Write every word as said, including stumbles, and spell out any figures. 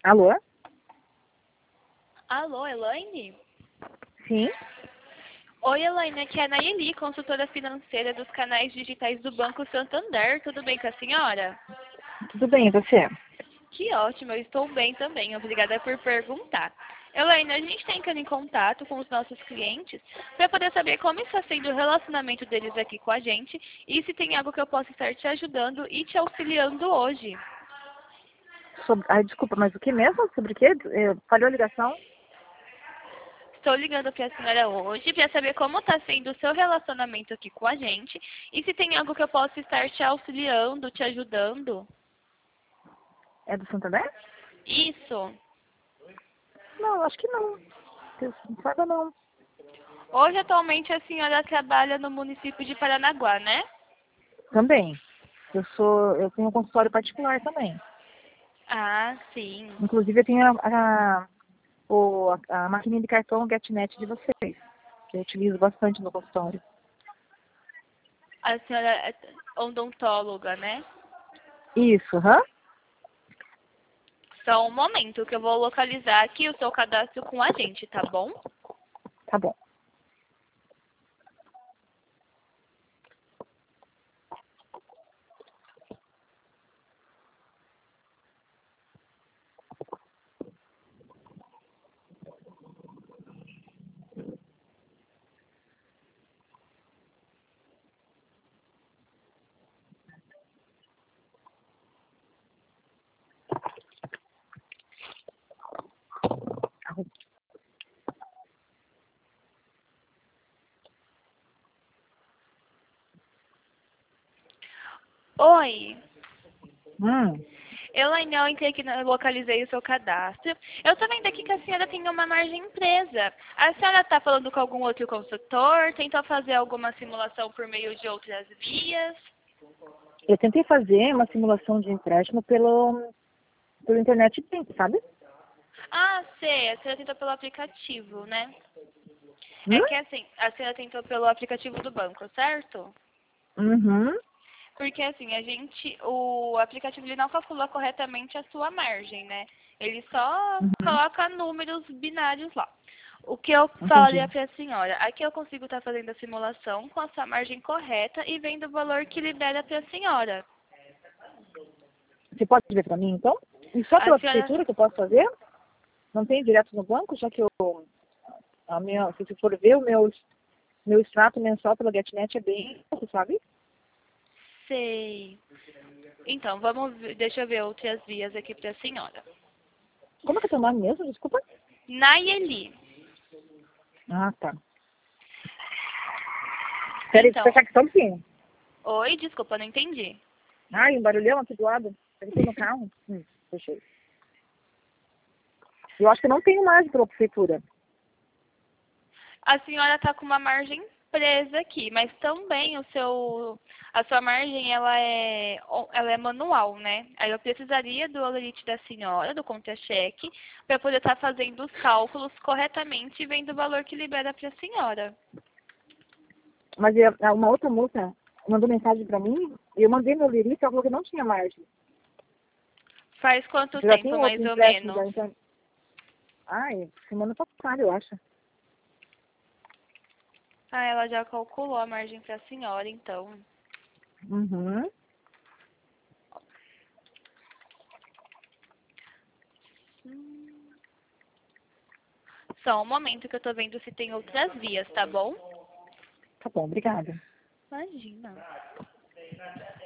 Alô? Alô, Elaine? Sim? Oi, Elaine, aqui é a Nayeli, consultora financeira dos canais digitais do Banco Santander. Tudo bem com a senhora? Tudo bem, e você? Que ótimo, eu estou bem também. Obrigada por perguntar. Elaine, a gente está entrando em contato com os nossos clientes para poder saber como está sendo o relacionamento deles aqui com a gente e se tem algo que eu possa estar te ajudando e te auxiliando hoje. Sobre... Ai, desculpa, mas o que mesmo? Sobre o quê? Eh, Falhou a ligação? Estou ligando para a senhora hoje para saber como está sendo o seu relacionamento aqui com a gente e se tem algo que eu possa estar te auxiliando, te ajudando. É do Santander? Isso. Não, acho que não. Deus, não saiba não. Hoje, atualmente, a senhora trabalha no município de Paranaguá, né? Também. Eu sou, eu tenho um consultório particular também. Ah, sim. Inclusive eu tenho a, a, o, a, a maquininha de cartão GetNet de vocês, que eu utilizo bastante no consultório. A senhora é odontóloga, né? Isso, hã? Só um momento que eu vou localizar aqui o seu cadastro com a gente, tá bom? Tá bom. Oi. Hum, Elaine, eu entrei aqui, na- localizei o seu cadastro. Eu tô vendo aqui que a senhora tem uma margem presa. A senhora está falando com algum outro consultor? Tentou fazer alguma simulação por meio de outras vias? eu tentei fazer uma simulação de empréstimo pelo, pelo internet bank, sabe? Ah, sei. A senhora tentou pelo aplicativo, né? Hum? É que assim, a senhora tentou pelo aplicativo do banco, certo? Uhum. Porque assim, a gente, o aplicativo ele não calcula corretamente a sua margem, né? Ele só Uhum. coloca números binários lá. O que eu falaria Entendi. para a senhora, aqui eu consigo estar fazendo a simulação com a sua margem correta e vendo o valor que libera para a senhora. Você pode ver para mim, então? E só A pela senhora, prefeitura que eu posso fazer? Não tem direto no banco, já que eu, a minha, se você for ver, o meu, meu extrato mensal pela GetNet é bem alto, sabe? sei. Então, vamos, ver- deixa eu ver outras vias aqui para a senhora. Como é que é teu nome mesmo? Desculpa. Nayeli. Ah, tá. Peraí, deixa eu Então, fechar aqui só um pouquinho. oi, desculpa, não entendi. Ai, um barulhão aqui do lado. Eu tô no carro. Hum, fechei. Eu acho que eu não tenho mais pela prefeitura. A senhora está com uma margem presa aqui, mas também o seu, a sua margem ela é, ela é manual, né? Aí eu precisaria do holerite da senhora, do contra-cheque, para poder estar fazendo os cálculos corretamente e vendo o valor que libera para a senhora. Mas eu- uma outra moça mandou mensagem pra mim e eu mandei meu lirite e ela falou que não tinha margem. Faz quanto Eu já tempo, tenho outro mais ou empréstimo da menos? internet. Ai, semana passada, eu acho. Ah, ela já calculou a margem para a senhora, então. Uhum. Só um momento que eu tô vendo se tem outras vias, tá bom? Tá bom, obrigada. Imagina.